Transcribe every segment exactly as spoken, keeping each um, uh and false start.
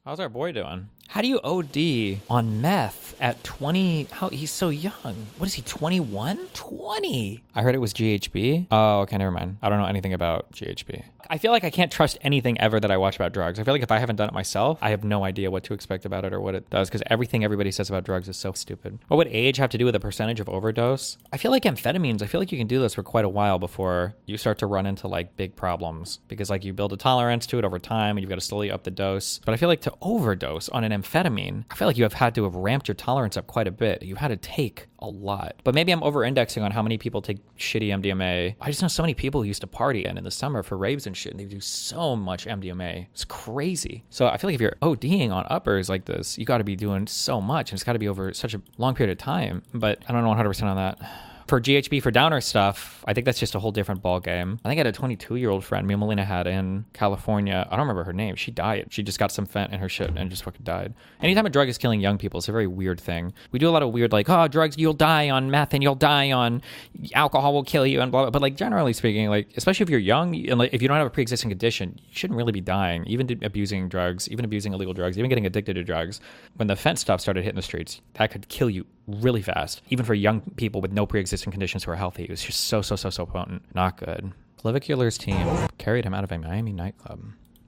How's our boy doing? How do you O D on meth at twenty? How he's so young. What is he, twenty-one? twenty. I heard it was G H B. Oh, okay, never mind. I don't know anything about G H B. I feel like I can't trust anything ever that I watch about drugs. I feel like if I haven't done it myself, I have no idea what to expect about it or what it does, because everything everybody says about drugs is so stupid. What would age have to do with the percentage of overdose? I feel like amphetamines, I feel like you can do this for quite a while before you start to run into like big problems, because like you build a tolerance to it over time and you've got to slowly up the dose. But I feel like to overdose on an amphetamine, I feel like you have had to have ramped your tolerance up quite a bit. You've had to take a lot. But maybe I'm over-indexing on how many people take shitty M D M A. I just know so many people who used to party and in the summer for raves and shit, and they do so much M D M A. It's crazy. So I feel like if you're ODing on uppers like this, you got to be doing so much, and it's got to be over such a long period of time. But I don't know one hundred percent on that. For G H B, for downer stuff, I think that's just a whole different ball game. I think I had a twenty-two-year-old friend me and Melina had in California. I don't remember her name. She died. She just got some fent in her shit and just fucking died. Anytime a drug is killing young people, it's a very weird thing. We do a lot of weird, like, oh, drugs, you'll die on meth and you'll die on alcohol will kill you and blah, blah. But, like, generally speaking, like, especially if you're young and, like, if you don't have a pre-existing condition, you shouldn't really be dying. Even abusing drugs, even abusing illegal drugs, even getting addicted to drugs. When the fent stuff started hitting the streets, that could kill you really fast, even for young people with no pre-existing conditions who are healthy. It was just so, so, so, so potent. Not good. Clavicular's team carried him out of a Miami nightclub.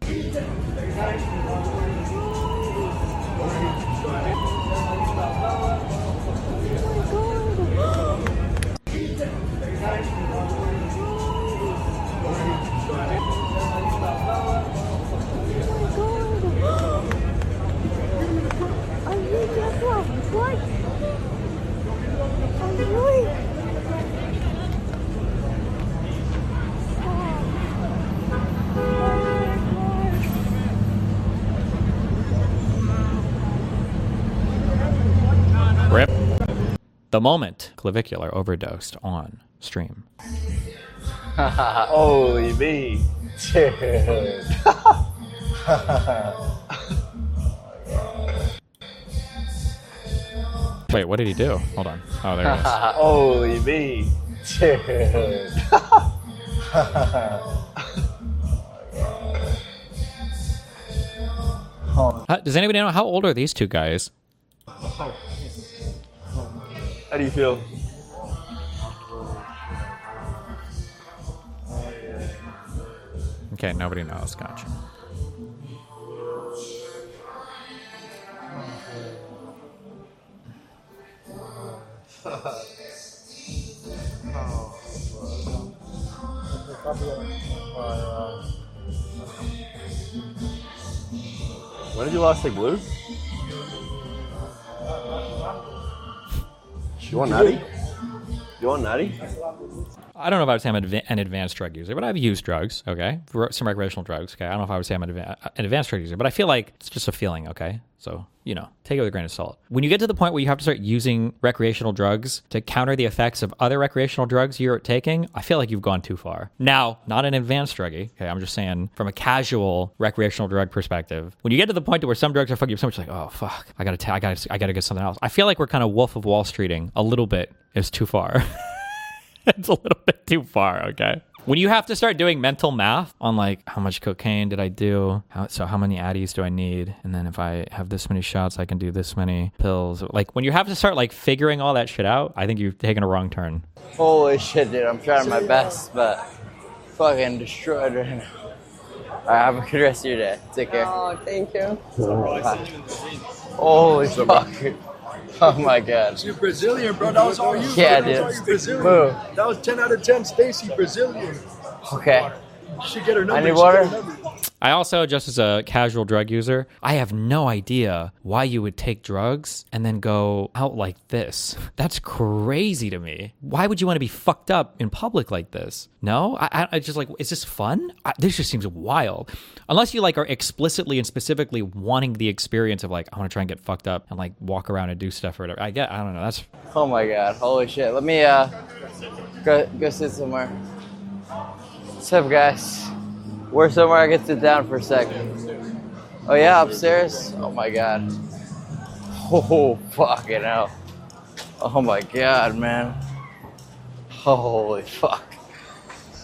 Rip. The moment Clavicular overdosed on stream. Holy me. Dude. Wait, what did he do? Hold on. Oh, there it is. Holy me. Dude. How, does anybody know how old are these two guys? How do you feel? Okay, nobody knows. Gotcha. When did you last take blues? You want natty? You want natty? I don't know if I would say I'm adva- an advanced drug user, but I've used drugs, okay? Some recreational drugs, okay? I don't know if I would say I'm an, adva- an advanced drug user, but I feel like it's just a feeling, okay? So, you know, take it with a grain of salt. When you get to the point where you have to start using recreational drugs to counter the effects of other recreational drugs you're taking, I feel like you've gone too far. Now, not an advanced druggie, okay? I'm just saying from a casual recreational drug perspective, when you get to the point to where some drugs are fucking you so much, like, oh, fuck, I gotta, ta- I gotta, I gotta get something else. I feel like we're kind of Wolf of Wall Streeting a little bit is too far. It's a little bit too far, okay? When you have to start doing mental math on like, how much cocaine did I do? How, so how many Addies do I need? And then if I have this many shots, I can do this many pills. Like when you have to start like figuring all that shit out, I think you've taken a wrong turn. Holy shit, dude. I'm trying my best, but fucking destroyed right now. All right, have a good rest of your day. Take care. Oh, thank you. Bye. Holy fuck. Oh my god. You're Brazilian, bro. That was all you. Yeah, bro. That was dude. all you Brazilian. Move. That was ten out of ten. Stacy, Brazilian. Okay. You should get her number. I need You should water. get her number. I also, just as a casual drug user, I have no idea why you would take drugs and then go out like this. That's crazy to me. Why would you want to be fucked up in public like this? No? I, I, I just like, is this fun? I, this just seems wild. Unless you like are explicitly and specifically wanting the experience of like, I want to try and get fucked up and like walk around and do stuff or whatever. I get, I don't know. That's. Oh my god. Holy shit. Let me uh go go sit somewhere. What's up, guys? Where's somewhere I can sit down for a second? Oh yeah, upstairs? Oh my god. Oh fucking hell. Oh my god, man. Holy fuck.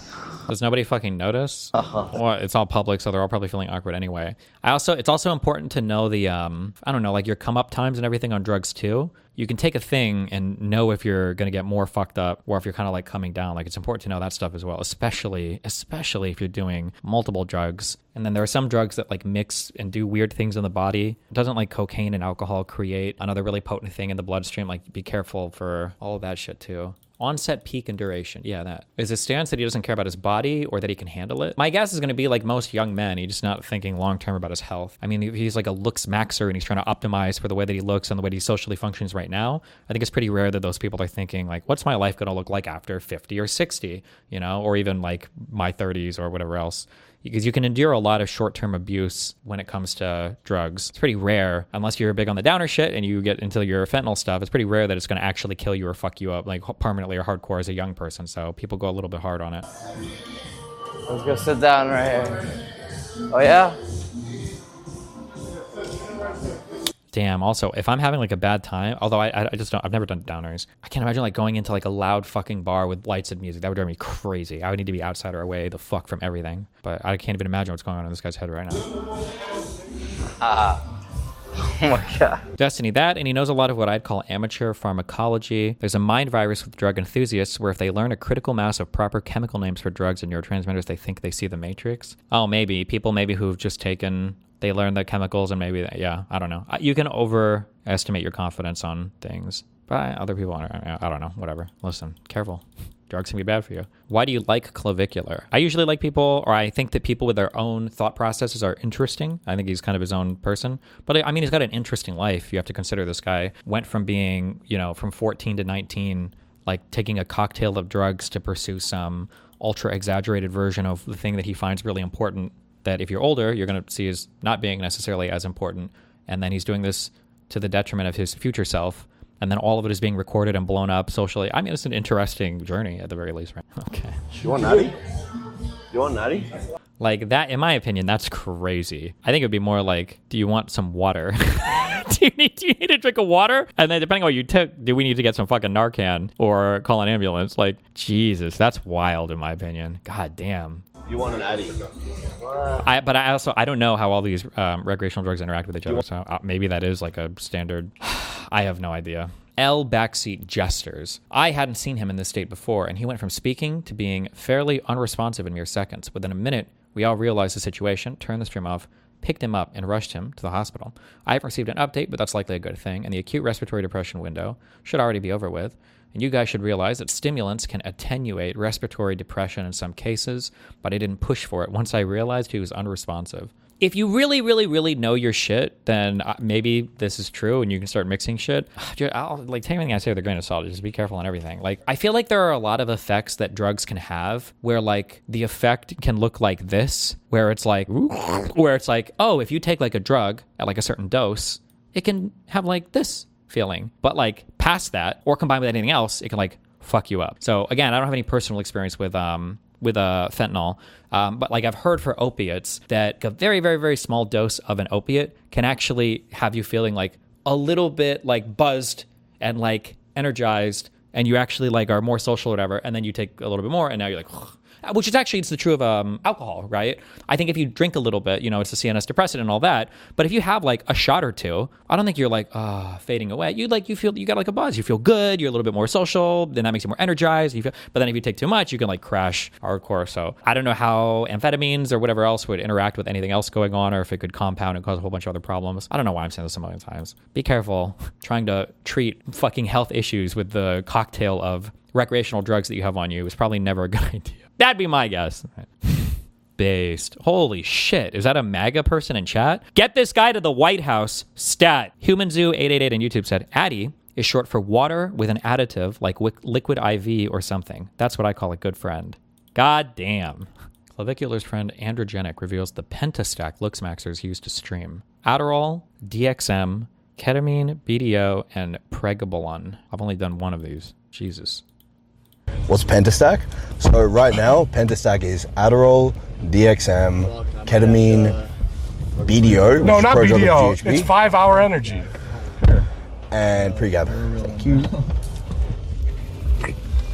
Does nobody fucking notice? Well, it's all public, so they're all probably feeling awkward anyway. I also, it's also important to know the, um, I don't know, like your come up times and everything on drugs too. You can take a thing and know if you're going to get more fucked up or if you're kind of like coming down. Like it's important to know that stuff as well, especially, especially if you're doing multiple drugs. And then there are some drugs that like mix and do weird things in the body. Doesn't like cocaine and alcohol create another really potent thing in the bloodstream? Like be careful for all of that shit too. Onset, peak, and duration. Yeah, that. Is his stance that he doesn't care about his body or that he can handle it? My guess is going to be like most young men. He's just not thinking long-term about his health. I mean, if he's like a looks maxer and he's trying to optimize for the way that he looks and the way that he socially functions right now, I think it's pretty rare that those people are thinking like, what's my life going to look like after fifty or sixty, you know, or even like my thirties or whatever else. Because you can endure a lot of short-term abuse when it comes to drugs. It's pretty rare, unless you're big on the downer shit and you get into your fentanyl stuff, it's pretty rare that it's going to actually kill you or fuck you up like permanently or hardcore as a young person. So people go a little bit hard on it. Let's go sit down right here. Oh, yeah? Damn. Also, if I'm having like a bad time, although I, I just don't, I've never done downers. I can't imagine like going into like a loud fucking bar with lights and music. That would drive me crazy. I would need to be outside or away the fuck from everything. But I can't even imagine what's going on in this guy's head right now. Ah. Uh, oh my God. Destiny, that, and he knows a lot of what I'd call amateur pharmacology. There's a mind virus with drug enthusiasts where if they learn a critical mass of proper chemical names for drugs and neurotransmitters, they think they see the Matrix. Oh, maybe. People maybe who've just taken... They learn the chemicals and maybe, yeah, I don't know. You can overestimate your confidence on things. But other people, I don't know, whatever. Listen, careful. Drugs can be bad for you. Why do you like Clavicular? I usually like people, or I think that people with their own thought processes are interesting. I think he's kind of his own person. But I mean, he's got an interesting life. You have to consider this guy went from being, you know, from fourteen to nineteen, like taking a cocktail of drugs to pursue some ultra exaggerated version of the thing that he finds really important that if you're older, you're going to see as not being necessarily as important. And then he's doing this to the detriment of his future self. And then all of it is being recorded and blown up socially. I mean, it's an interesting journey at the very least, right? Okay. You want natty? You want natty? Like that, in my opinion, that's crazy. I think it would be more like, do you want some water? do, you need, do you need a drink of water? And then depending on what you took, do we need to get some fucking Narcan or call an ambulance? Like, Jesus, that's wild in my opinion. God damn. You want an addy? I, but I also, I don't know how all these um, recreational drugs interact with each other. So uh, maybe that is like a standard. I have no idea. L Backseat Jesters. I hadn't seen him in this state before, and he went from speaking to being fairly unresponsive in mere seconds. Within a minute, we all realized the situation, turned the stream off, picked him up, and rushed him to the hospital. I haven't received an update, but that's likely a good thing, and the acute respiratory depression window should already be over with. And you guys should realize that stimulants can attenuate respiratory depression in some cases, but I didn't push for it once I realized he was unresponsive. If you really, really, really know your shit, then maybe this is true and you can start mixing shit. I'll, like, take everything I say with a grain of salt. Just be careful on everything. Like, I feel like there are a lot of effects that drugs can have where, like, the effect can look like this, where it's like, where it's like, oh, if you take, like, a drug at, like, a certain dose, it can have, like, this feeling. But, like, past that, or combined with anything else, it can, like, fuck you up. So, again, I don't have any personal experience with, um, with uh, fentanyl. Um, but like I've heard for opiates that a very, very, very small dose of an opiate can actually have you feeling like a little bit like buzzed and like energized, and you actually like are more social or whatever. And then you take a little bit more and now you're like, which is actually, it's the true of um, alcohol, right? I think if you drink a little bit, you know, it's a C N S depressant and all that. But if you have like a shot or two, I don't think you're like, ah, oh, fading away. You like, you feel, you got like a buzz. You feel good. You're a little bit more social. Then that makes you more energized. You feel, but then if you take too much, you can like crash hardcore. So I don't know how amphetamines or whatever else would interact with anything else going on, or if it could compound and cause a whole bunch of other problems. I don't know why I'm saying this a million times. Be careful trying to treat fucking health issues with the cocktail of recreational drugs that you have on you is probably never a good idea. That'd be my guess. Based. Holy shit. Is that a MAGA person in chat? Get this guy to the White House. Stat. HumanZoo eight eight eight on YouTube said, Addy is short for water with an additive like liquid I V or something. That's what I call a good friend. God damn. Clavicular's friend Androgenic reveals the Pentastack looks maxers used to stream. Adderall, D X M, ketamine, B D O, and pregabalin. I've only done one of these. Jesus. What's Pentastack? So right now, Pentastack is Adderall, D X M, ketamine, B D O. No, not B D O. It's five hour energy. And Pregab. Thank you.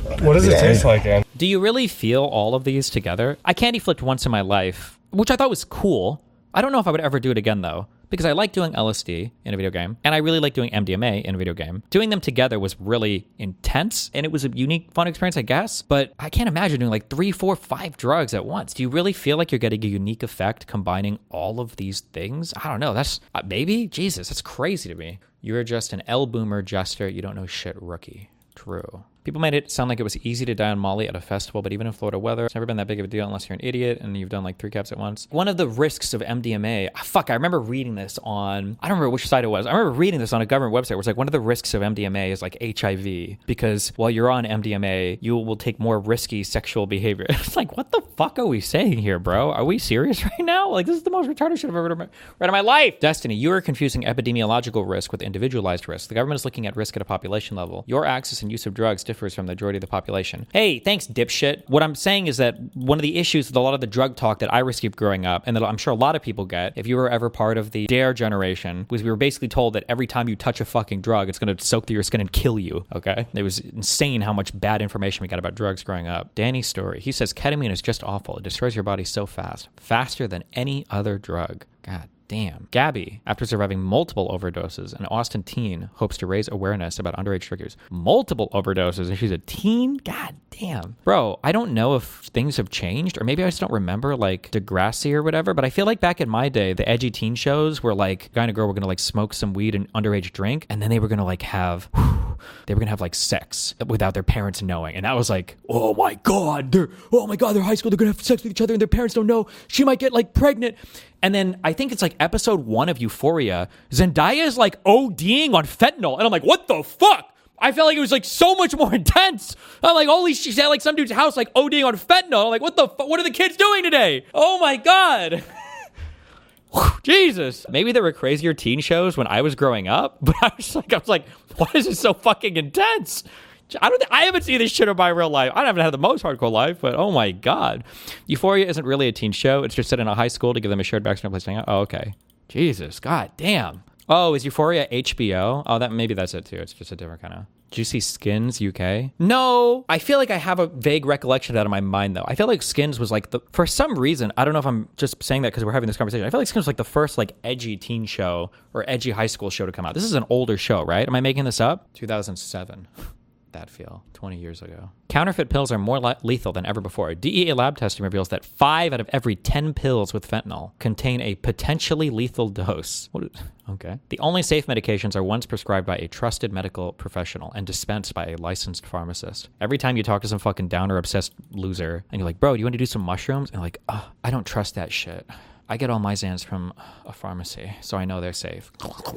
What does it Yeah. taste like, Ann? Do you really feel all of these together? I candy flipped once in my life, which I thought was cool. I don't know if I would ever do it again, though, because I like doing L S D in a video game, and I really like doing M D M A in a video game. Doing them together was really intense, and it was a unique, fun experience, I guess, but I can't imagine doing like three, four, five drugs at once. Do you really feel like you're getting a unique effect combining all of these things? I don't know. That's, uh, maybe? Jesus, that's crazy to me. You're just an L-boomer jester. You don't know shit, rookie. True. People made it sound like it was easy to die on Molly at a festival, but even in Florida weather, it's never been that big of a deal unless you're an idiot and you've done like three caps at once. One of the risks of M D M A, ah, fuck, I remember reading this on, I don't remember which site it was. I remember reading this on a government website where it's like one of the risks of M D M A is like H I V, because while you're on M D M A, you will take more risky sexual behavior. It's like, what the fuck are we saying here, bro? Are we serious right now? Like, this is the most retarded shit I've ever read in my life. Destiny, you are confusing epidemiological risk with individualized risk. The government is looking at risk at a population level. Your access and use of drugs differs from the majority of the population. Hey, thanks, dipshit. What I'm saying is that one of the issues with a lot of the drug talk that I received growing up, and that I'm sure a lot of people get, if you were ever part of the DARE generation, was we were basically told that every time you touch a fucking drug, it's going to soak through your skin and kill you, okay? It was insane how much bad information we got about drugs growing up. Danny's story. He says, ketamine is just awful. It destroys your body so fast. Faster than any other drug. God damn. Gabby, after surviving multiple overdoses, an Austin teen hopes to raise awareness about underage drinkers. Multiple overdoses, and she's a teen? God damn. Bro, I don't know if things have changed, or maybe I just don't remember, like, Degrassi or whatever, but I feel like back in my day, the edgy teen shows were like, a guy and a girl were gonna, like, smoke some weed and underage drink, and then they were gonna, like, have... Whew, they were gonna have like sex without their parents knowing, and that was like, oh my god, they're oh my god, they're high school, they're gonna have sex with each other, and their parents don't know. She might get like pregnant. And then I think it's like episode one of Euphoria, Zendaya is like ODing on fentanyl, and I'm like, what the fuck? I felt like it was like so much more intense. I'm like, holy shit, she's at like some dude's house like ODing on fentanyl. I'm like, what the fuck? What are the kids doing today? Oh my god. Jesus. Maybe there were crazier teen shows when I was growing up, but I was like, I was like, why is this so fucking intense? I don't. I haven't seen this shit in my real life. I haven't had the most hardcore life, but oh my god, Euphoria isn't really a teen show. It's just set in a high school to give them a shared backstory place to hang out. Oh, okay. Jesus, god damn. Oh, is Euphoria H B O? Oh, that maybe that's it too. It's just a different kind of. Did you see Skins U K? No. I feel like I have a vague recollection of that in my mind, though. I feel like Skins was like the, for some reason, I don't know if I'm just saying that because we're having this conversation. I feel like Skins was like the first like edgy teen show or edgy high school show to come out. This is an older show, right? Am I making this up? two thousand seven. That feel twenty years ago. Counterfeit pills are more le- lethal than ever before. D E A lab testing reveals that five out of every ten pills with fentanyl contain a potentially lethal dose. What is, okay. The only safe medications are ones prescribed by a trusted medical professional and dispensed by a licensed pharmacist. Every time you talk to some fucking downer obsessed loser and you're like, bro, do you want to do some mushrooms? And like, oh, I don't trust that shit. I get all my Xans from a pharmacy, so I know they're safe.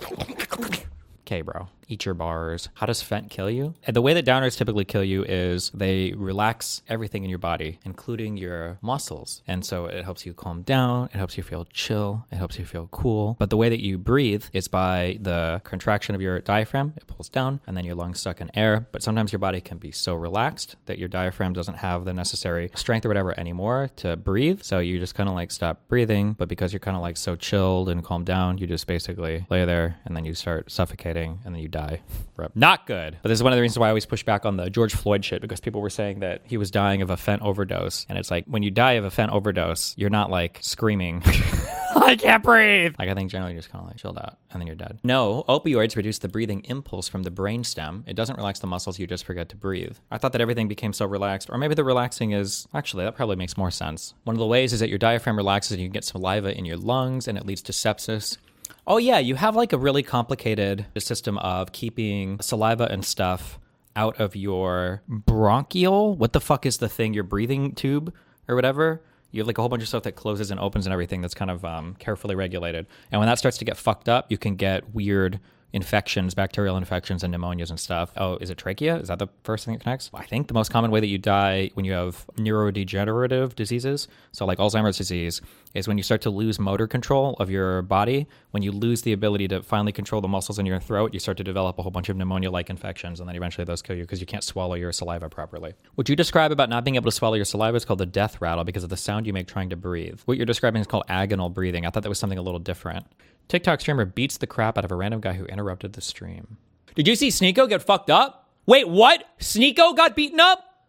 Okay, bro. Eat your bars. How does Fent kill you? And the way that downers typically kill you is they relax everything in your body, including your muscles. And so it helps you calm down. It helps you feel chill. It helps you feel cool. But the way that you breathe is by the contraction of your diaphragm. It pulls down, and then your lungs suck in air. But sometimes your body can be so relaxed that your diaphragm doesn't have the necessary strength or whatever anymore to breathe. So you just kind of like stop breathing. But because you're kind of like so chilled and calmed down, you just basically lay there, and then you start suffocating, and then you die. Rip. Not good. But this is one of the reasons why I always push back on the George Floyd shit, because people were saying that he was dying of a fent overdose. And it's like, when you die of a fent overdose, you're not like screaming, I can't breathe. Like, I think generally you're just kind of like chilled out, and then you're dead. No, opioids reduce the breathing impulse from the brainstem. It doesn't relax the muscles, you just forget to breathe. I thought that everything became so relaxed, or maybe the relaxing is, actually, that probably makes more sense. One of the ways is that your diaphragm relaxes and you can get saliva in your lungs, and it leads to sepsis. Oh yeah, you have like a really complicated system of keeping saliva and stuff out of your bronchial. What the fuck is the thing? Your breathing tube or whatever? You have like a whole bunch of stuff that closes and opens and everything that's kind of um, carefully regulated. And when that starts to get fucked up, you can get weird infections, bacterial infections and pneumonias and stuff. Oh, is it trachea? Is that the first thing that connects? I think the most common way that you die when you have neurodegenerative diseases, so like Alzheimer's disease, is when you start to lose motor control of your body. When you lose the ability to finally control the muscles in your throat, you start to develop a whole bunch of pneumonia-like infections, and then eventually those kill you because you can't swallow your saliva properly. What you describe about not being able to swallow your saliva is called the death rattle because of the sound you make trying to breathe. What you're describing is called agonal breathing. I thought that was something a little different. TikTok streamer beats the crap out of a random guy who interrupted the stream. Did you see Sneeko get fucked up? Wait, what? Sneeko got beaten up?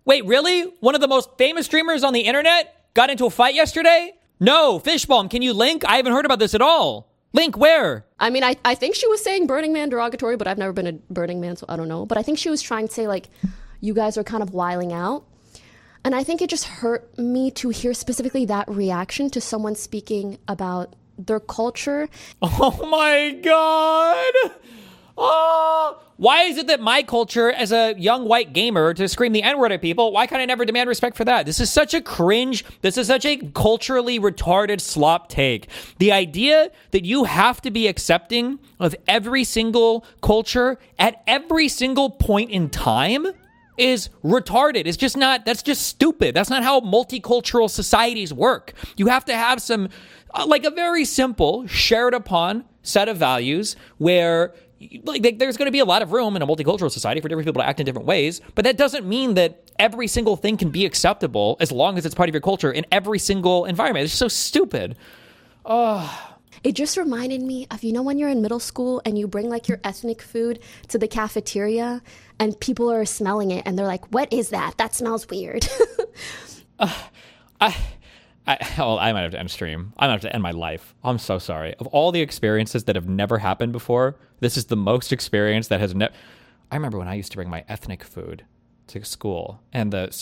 Wait, really? One of the most famous streamers on the internet got into a fight yesterday? No, Fishbomb, can you link? I haven't heard about this at all. Link, where? I mean, I, I think she was saying Burning Man derogatory, but I've never been a Burning Man, so I don't know. But I think she was trying to say, like, you guys are kind of wiling out. And I think it just hurt me to hear specifically that reaction to someone speaking about their culture. Oh my God. Oh, why is it that my culture as a young white gamer to scream the N-word at people, why can't I never demand respect for that? This is such a cringe, this is such a culturally retarded slop take. The idea that you have to be accepting of every single culture at every single point in time is retarded. It's just not, that's just stupid. That's not how multicultural societies work. You have to have some, uh, like a very simple, shared upon set of values where like there's going to be a lot of room in a multicultural society for different people to act in different ways, but that doesn't mean that every single thing can be acceptable as long as it's part of your culture in every single environment. It's just so stupid. Oh. It just reminded me of, you know, when you're in middle school and you bring like your ethnic food to the cafeteria and people are smelling it and they're like, what is that? That smells weird. uh, I... I, well, I might have to end stream. I might have to end my life. I'm so sorry. Of all the experiences that have never happened before, this is the most experience that has never... I remember when I used to bring my ethnic food to school and the...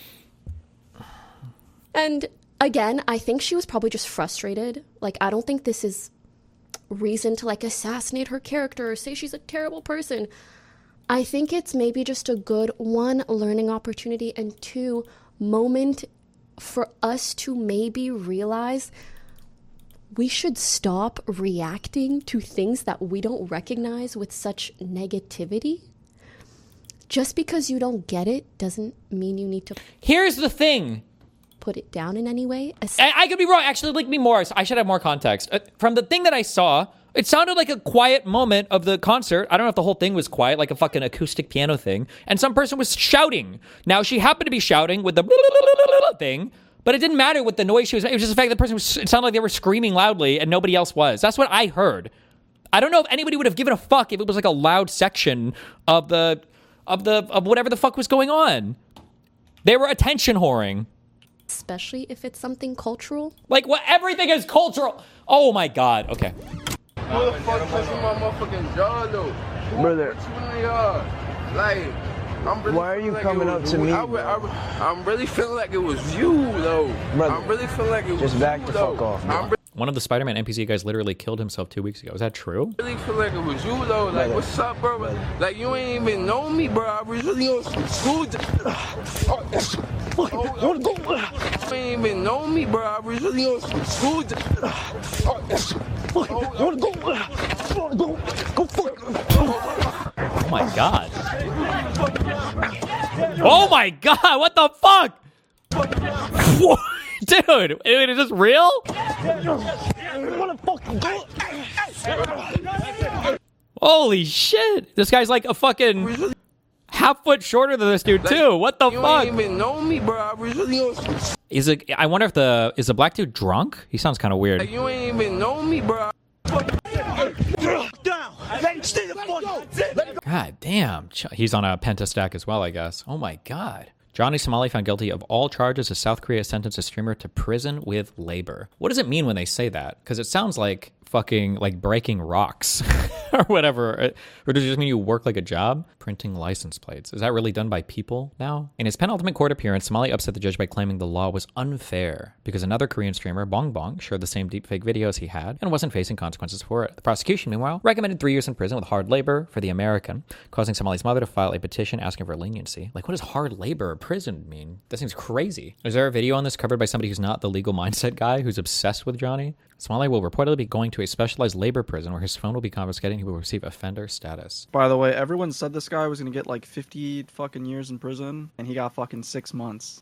And again, I think she was probably just frustrated. Like, I don't think this is reason to like assassinate her character or say she's a terrible person. I think it's maybe just a good, one, learning opportunity, and two, moment for us to maybe realize we should stop reacting to things that we don't recognize with such negativity. Just because you don't get it doesn't mean you need to... Here's the thing. Put it down in any way. I, I could be wrong. Actually, link me more. I should have more context. Uh, from the thing that I saw, it sounded like a quiet moment of the concert. I don't know if the whole thing was quiet, like a fucking acoustic piano thing. And some person was shouting. Now, she happened to be shouting with the thing, but it didn't matter what the noise she was. It was just the fact that the person was, it sounded like they were screaming loudly and nobody else was. That's what I heard. I don't know if anybody would have given a fuck if it was like a loud section of the, of the, of whatever the fuck was going on. They were attention whoring. Especially if it's something cultural. Like, what? Everything is cultural. Oh my God. Okay. Who the fuck touching my motherfucking jaw though? Brother. Like, I'm really why are you like coming was, up to me? I, I, I'm really feeling like it was you though. Brother, I'm really feeling like it was just back you, the though. fuck off. I'm One of the Spider-Man N P C guys literally killed himself two weeks ago. Is that true? really feel like it was you though. Like, brother, what's up, bro? Brother. Like, you ain't even know me, bro. I was really on some school. Oh, oh, you wanna go? You ain't even know me, bro. I was really on some school. Oh, oh, you wanna go? Go, go fuck. Oh my God. Oh my God, what the fuck? Dude, is this real? Holy shit. This guy's like a fucking half foot shorter than this dude too. What the you fuck? You ain't even know me, bro. I was really on some... Is it, I wonder if the, is the black dude drunk? He sounds kind of weird. Like, you ain't even know me, bro. God damn. He's on a pentastack as well, I guess. Oh my God. Johnny Somali found guilty of all charges as South Korea sentenced a streamer to prison with labor. What does it mean when they say that? Because it sounds like fucking like breaking rocks or whatever. Or does it just mean you work like a job? Printing license plates. Is that really done by people now? In his penultimate court appearance, Somali upset the judge by claiming the law was unfair because another Korean streamer, Bong Bong, shared the same deepfake videos he had and wasn't facing consequences for it. The prosecution, meanwhile, recommended three years in prison with hard labor for the American, causing Somali's mother to file a petition asking for leniency. Like, what does hard labor or prison mean? That seems crazy. Is there a video on this covered by somebody who's not the legal mindset guy who's obsessed with Johnny? Somali will reportedly be going to a specialized labor prison where his phone will be confiscated and he will receive offender status. By the way, everyone said this guy was going to get like fifty fucking years in prison, and he got fucking six months. Damn.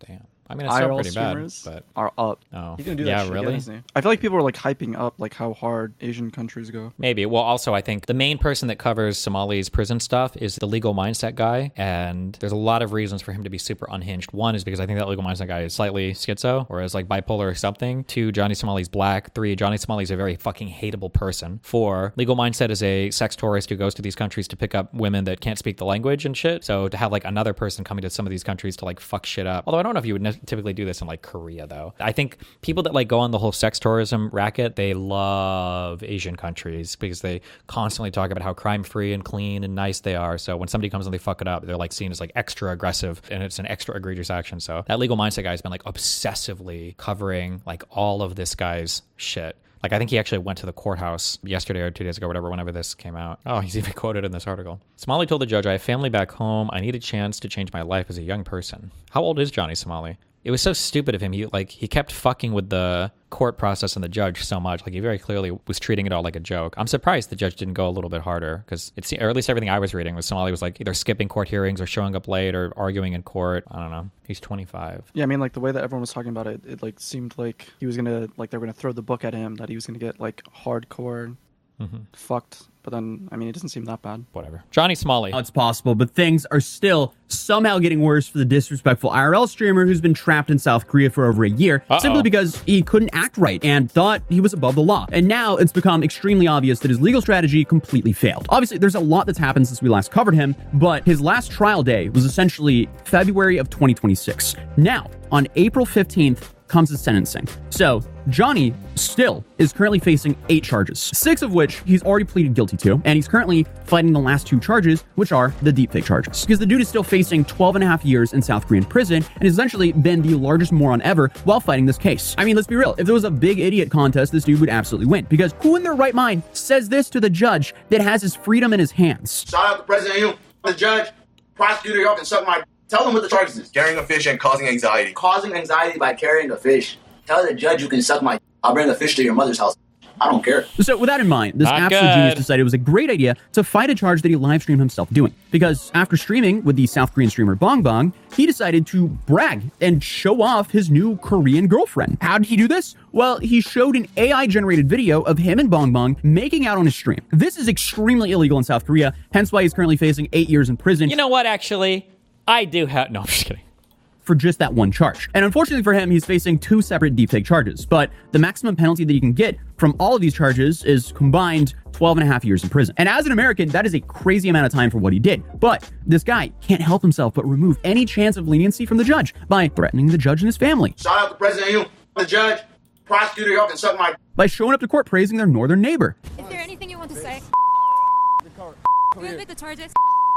I mean, it's I R still L pretty bad, streamers but are up. oh, He's gonna do yeah, that shit really? again, isn't he? I feel like people are like hyping up like how hard Asian countries go. Maybe. Well, also, I think the main person that covers Somali's prison stuff is the Legal Mindset guy, and there's a lot of reasons for him to be super unhinged. One is because I think that Legal Mindset guy is slightly schizo, or is like bipolar or something. Two, Johnny Somali's black. Three, Johnny Somali's a very fucking hateable person. Four, Legal Mindset is a sex tourist who goes to these countries to pick up women that can't speak the language and shit. So to have like another person coming to some of these countries to like fuck shit up. Although I don't know if you would ne- typically do this in like Korea though. I think people that like go on the whole sex tourism racket, they love Asian countries because they constantly talk about how crime free and clean and nice they are. So when somebody comes and they fuck it up, they're like seen as like extra aggressive and it's an extra egregious action. So that Legal Mindset guy has been like obsessively covering like all of this guy's shit. Like, I think he actually went to the courthouse yesterday or two days ago, whatever, whenever this came out. Oh, he's even quoted in this article. Somali told the judge, I have family back home. I need a chance to change my life as a young person. How old is Johnny Somali? It was so stupid of him. He like he kept fucking with the court process and the judge so much. Like he very clearly was treating it all like a joke. I'm surprised the judge didn't go a little bit harder because it's or at least everything I was reading was Somali was like either skipping court hearings or showing up late or arguing in court. I don't know. He's twenty-five. Yeah, I mean, like the way that everyone was talking about it, it like seemed like he was gonna like they were gonna throw the book at him, that he was gonna get like hardcore mm-hmm. fucked. But then, I mean, it doesn't seem that bad. Whatever. Johnny Somali. It's possible, but things are still somehow getting worse for the disrespectful I R L streamer who's been trapped in South Korea for over a year, Uh-oh. simply because he couldn't act right and thought he was above the law. And now it's become extremely obvious that his legal strategy completely failed. Obviously, there's a lot that's happened since we last covered him, but his last trial day was essentially February of twenty twenty-six. Now, on April fifteenth, comes his sentencing. So Johnny still is currently facing eight charges, six of which he's already pleaded guilty to, and he's currently fighting the last two charges, which are the deepfake charges. Because the dude is still facing twelve and a half years in South Korean prison and has essentially been the largest moron ever while fighting this case. I mean, let's be real. If there was a big idiot contest, this dude would absolutely win. Because who in their right mind says this to the judge that has his freedom in his hands? Shout out to President Yoon, the judge, prosecutor, y'all can suck my... Tell them what the charges is. Carrying a fish and causing anxiety. Causing anxiety by carrying a fish. Tell the judge you can suck my... I'll bring the fish to your mother's house. I don't care. So with that in mind, this Not absolute good. genius decided it was a great idea to fight a charge that he live streamed himself doing. Because after streaming with the South Korean streamer Bong Bong, he decided to brag and show off his new Korean girlfriend. How did he do this? Well, he showed an A I-generated video of him and Bong Bong making out on his stream. This is extremely illegal in South Korea, hence why he's currently facing eight years in prison. You know what, actually? I do have... No, I'm just kidding. For just that one charge. And unfortunately for him, he's facing two separate deepfake charges. But the maximum penalty that he can get from all of these charges is combined twelve and a half years in prison. And as an American, that is a crazy amount of time for what he did. But this guy can't help himself but remove any chance of leniency from the judge by threatening the judge and his family. Shout out to President Yoon, the judge, prosecutor, y'all can suck my... By showing up to court praising their northern neighbor. Is there anything you want to say? Good with the charges.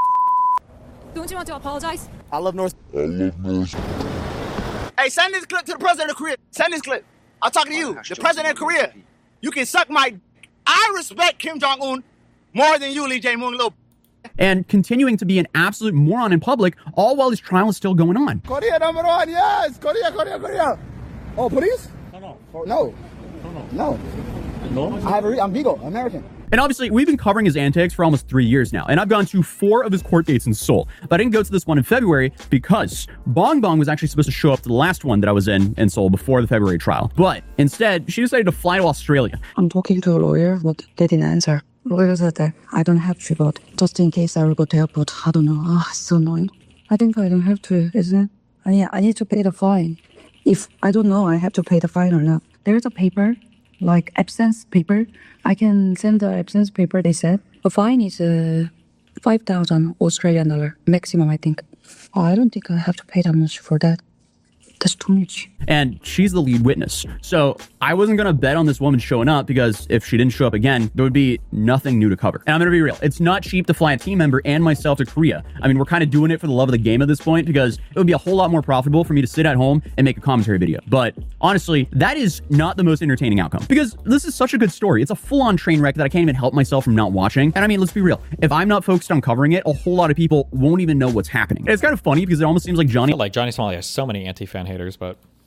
Don't you want to apologize? I love North. I love North. Hey, send this clip to the president of Korea. Send this clip. I'm talking to you, the president of Korea. You can suck my... I respect Kim Jong-un more than you, Lee Jae-myung, little... And continuing to be an absolute moron in public, all while his trial is still going on. Korea number one, yes! Korea, Korea, Korea! Oh, police? No, no. No. No. No? I have a re- I'm Vigo, American. And obviously, we've been covering his antics for almost three years now, and I've gone to four of his court dates in Seoul. But I didn't go to this one in February because Bong Bong was actually supposed to show up to the last one that I was in in Seoul before the February trial. But instead, she decided to fly to Australia. I'm talking to a lawyer, but they didn't answer. Lawyer said that I don't have to, but just in case I will go to airport. I don't know. Ah, oh, it's so annoying. I think I don't have to, isn't it? I mean, I need to pay the fine. If I don't know I have to pay the fine or not. There's a paper, like absence paper. I can send the absence paper, they said. The fine is uh, five thousand Australian dollar maximum, I think. Oh, I don't think I have to pay that much for that. That's too much. And she's the lead witness. So I wasn't going to bet on this woman showing up because if she didn't show up again, there would be nothing new to cover. And I'm going to be real. It's not cheap to fly a team member and myself to Korea. I mean, we're kind of doing it for the love of the game at this point because it would be a whole lot more profitable for me to sit at home and make a commentary video. But honestly, that is not the most entertaining outcome because this is such a good story. It's a full-on train wreck that I can't even help myself from not watching. And I mean, let's be real. If I'm not focused on covering it, a whole lot of people won't even know what's happening. And it's kind of funny because it almost seems like Johnny... Like Johnny Somali has so many anti-fan haters, but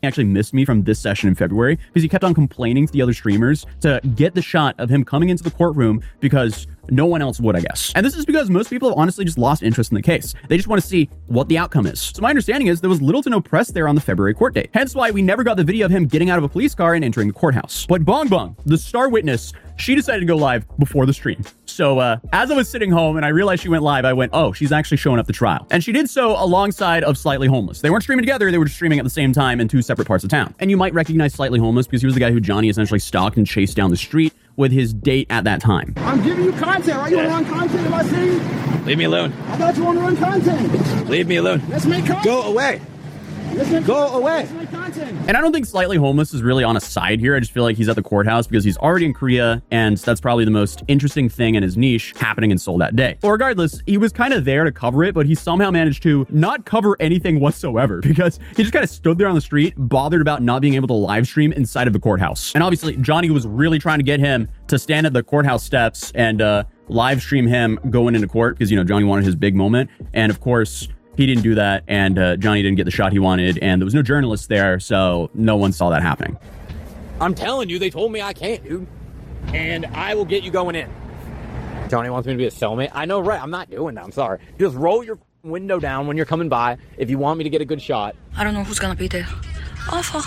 actually missed me from this session in February because he kept on complaining to the other streamers to get the shot of him coming into the courtroom because no one else would, I guess. And this is because most people have honestly just lost interest in the case. They just want to see what the outcome is. So my understanding is there was little to no press there on the February court date. Hence why we never got the video of him getting out of a police car and entering the courthouse. But Bong Bong, the star witness, she decided to go live before the stream. So uh, as I was sitting home and I realized she went live, I went, oh, she's actually showing up the trial. And she did so alongside of Slightly Homeless. They weren't streaming together, they were just streaming at the same time in two separate parts of town. And you might recognize Slightly Homeless because he was the guy who Johnny essentially stalked and chased down the street with his date at that time. I'm giving you content. Are you yeah. on content in my city? Leave me alone. I thought you want to run content. Leave me alone. Let's make content. Go away. Let's make Go away. Let's make content. And I don't think Slightly Homeless is really on a side here. I just feel like he's at the courthouse because he's already in Korea, and that's probably the most interesting thing in his niche happening in Seoul that day. Well, regardless, he was kind of there to cover it, but he somehow managed to not cover anything whatsoever because he just kind of stood there on the street, bothered about not being able to live stream inside of the courthouse. And obviously, Johnny was really trying to get him to stand at the courthouse steps and uh, live stream him going into court because, you know, Johnny wanted his big moment. And of course, he didn't do that, and uh, Johnny didn't get the shot he wanted, and there was no journalist there, so no one saw that happening. I'm telling you, they told me I can't, dude. And I will get you going in. Johnny wants me to be a cellmate. I know, right? I'm not doing that. I'm sorry. Just roll your window down when you're coming by if you want me to get a good shot. I don't know who's gonna be there. Oh, fuck.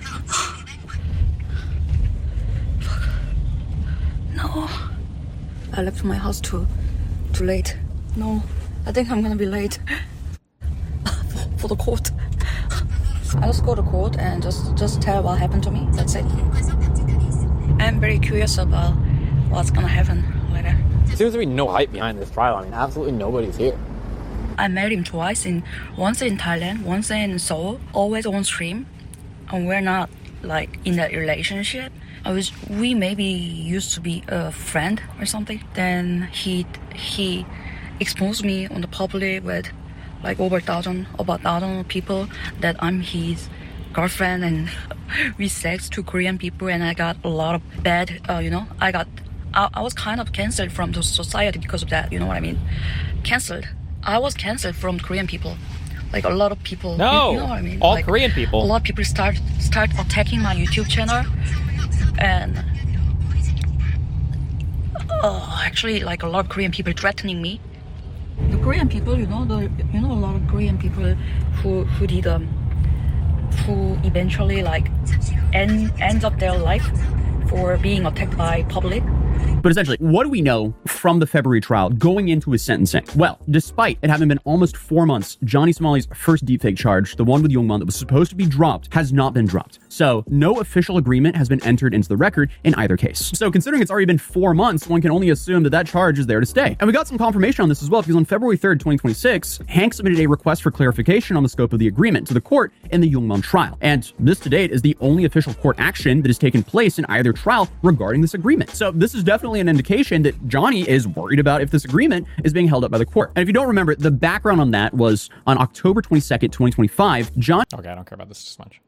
Fuck. No. I left my house too, too late. No, I think I'm gonna be late. For the court. I just go to court and just just tell what happened to me. That's it. I'm very curious about what's gonna happen later. There seems to be no hype behind this trial. I mean, absolutely nobody's here. I met him twice, in once in Thailand, once in Seoul, always on stream. And we're not like in that relationship. I was we maybe used to be a friend or something. Then he he exposed me on the public with like over a thousand, about a thousand people that I'm his girlfriend, and we sex to Korean people, and I got a lot of bad, uh, you know, I got, I, I was kind of cancelled from the society because of that, you know what I mean? Cancelled. I was cancelled from Korean people. Like a lot of people. No, you, you know what I mean? all like, Korean people. A lot of people start start attacking my YouTube channel, and uh, actually, like a lot of Korean people threatening me. The Korean people, you know, the you know a lot of Korean people who who did um who eventually like end ends up their life for being attacked by public. But essentially, what do we know from the February trial going into his sentencing? Well, despite it having been almost four months, Johnny Somali's first deepfake charge, the one with Youngman that was supposed to be dropped, has not been dropped. So no official agreement has been entered into the record in either case. So considering it's already been four months, one can only assume that that charge is there to stay. And we got some confirmation on this as well, because on February third, twenty twenty-six, Hank submitted a request for clarification on the scope of the agreement to the court in the Youngman trial. And this to date is the only official court action that has taken place in either trial regarding this agreement. So this is definitely an indication that Johnny is worried about if this agreement is being held up by the court. And if you don't remember, the background on that was on October twenty-second, twenty twenty-five, John... Okay, I don't care about this as much.